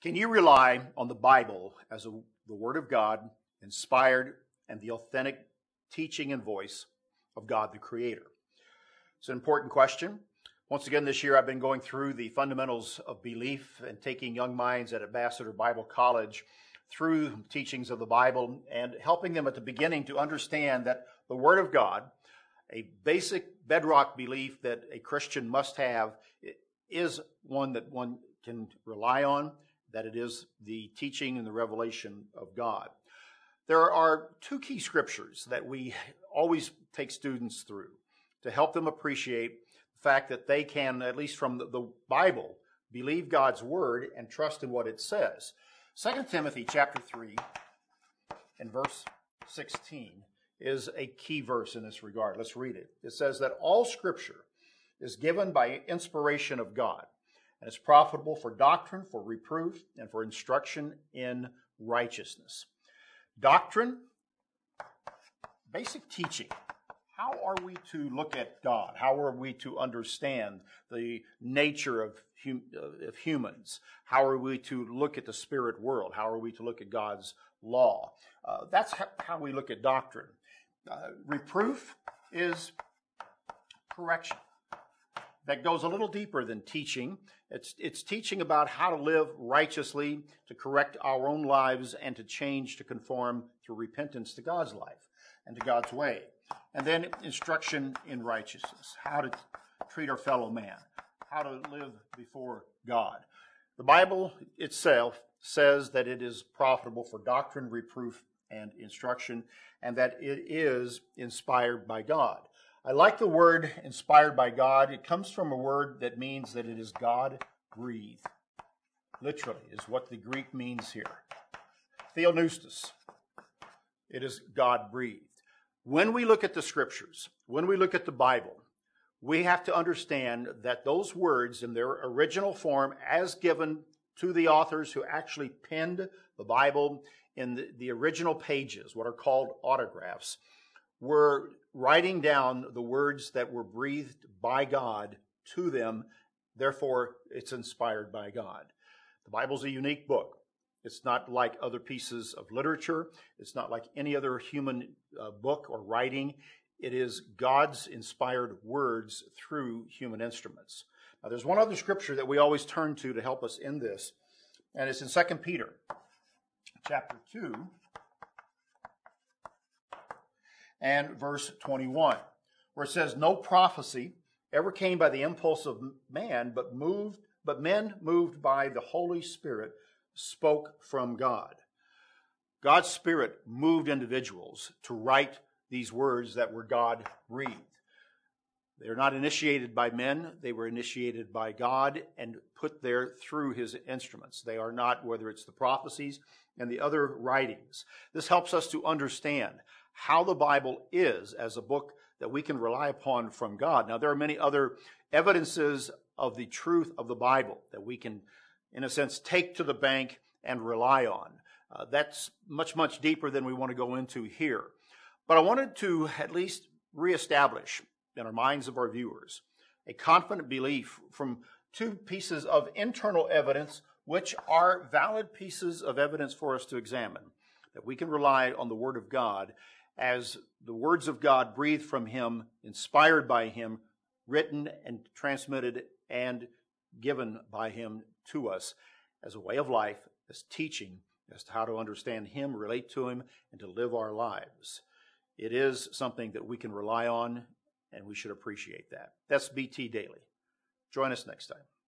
Can you rely on the Bible as the Word of God, inspired and the authentic teaching and voice of God the Creator? It's an important question. Once again, this year I've been going through the fundamentals of belief and taking young minds at Ambassador Bible College through teachings of the Bible and helping them at the beginning to understand that the Word of God, a basic bedrock belief that a Christian must have, is one that one can rely on, that it is the teaching and the revelation of God. There are two key scriptures that we always take students through to help them appreciate the fact that they can, at least from the Bible, believe God's word and trust in what it says. 2 Timothy chapter 3 and verse 16 is a key verse in this regard. Let's read it. It says that all scripture is given by inspiration of God, and is profitable for doctrine, for reproof, and for instruction in righteousness. Doctrine, basic teaching. How are we to look at God? How are we to understand the nature of humans? How are we to look at the spirit world? How are we to look at God's law? That's how we look at doctrine. Reproof is correction. That goes a little deeper than teaching. It's teaching about how to live righteously, to correct our own lives, and to change to conform through repentance to God's life and to God's way. And then instruction in righteousness, how to treat our fellow man, how to live before God. The Bible itself says that it is profitable for doctrine, reproof, and instruction, and that it is inspired by God. I like the word inspired by God. It comes from a word that means that it is God-breathed. Literally is what the Greek means here. Theopneustos. It is God-breathed. When we look at the scriptures, when we look at the Bible, we have to understand that those words in their original form, as given to the authors who actually penned the Bible in the original pages, what are called autographs, were writing down the words that were breathed by God to them. Therefore, it's inspired by God. The Bible's a unique book. It's not like other pieces of literature. It's not like any other human book or writing. It is God's inspired words through human instruments. Now, there's one other scripture that we always turn to help us in this, and it's in 2 Peter chapter 2 and verse 21, where it says, "No prophecy ever came by the impulse of man, but men moved by the Holy Spirit spoke from God." God's Spirit moved individuals to write these words that were God-breathed. They are not initiated by men. They were initiated by God and put there through his instruments. They are not, whether it's the prophecies and the other writings. This helps us to understand how the Bible is as a book that we can rely upon from God. Now, there are many other evidences of the truth of the Bible that we can, in a sense, take to the bank and rely on. That's much, much deeper than we want to go into here. But I wanted to at least reestablish in our minds of our viewers a confident belief from two pieces of internal evidence, which are valid pieces of evidence for us to examine, that we can rely on the Word of God as the words of God breathed from him, inspired by him, written and transmitted and given by him to us as a way of life, as teaching as to how to understand him, relate to him, and to live our lives. It is something that we can rely on, and we should appreciate that. That's BT Daily. Join us next time.